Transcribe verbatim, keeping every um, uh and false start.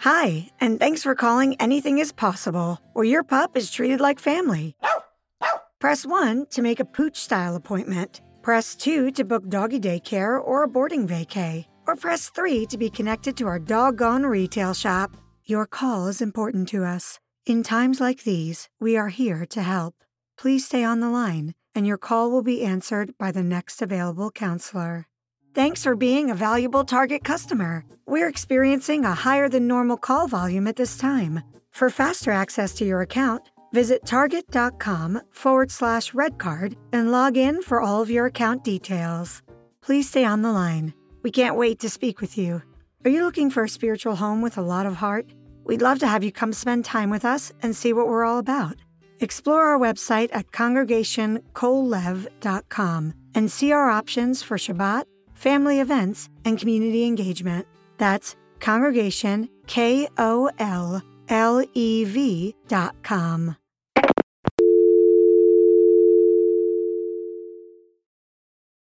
Hi, and thanks for calling Anything is Possible, where your pup is treated like family. Press one to make a pooch-style appointment. Press two to book doggy daycare or a boarding vacay. Or press three to be connected to our doggone retail shop. Your call is important to us. In times like these, we are here to help. Please stay on the line, and your call will be answered by the next available counselor. Thanks for being a valuable Target customer. We're experiencing a higher than normal call volume at this time. For faster access to your account, visit target.com forward slash redcard and log in for all of your account details. Please stay on the line. We can't wait to speak with you. Are you looking for a spiritual home with a lot of heart? We'd love to have you come spend time with us and see what we're all about. Explore our website at congregation kolev dot com and see our options for Shabbat, family events, and community engagement. That's congregation, K O L L E V dot com.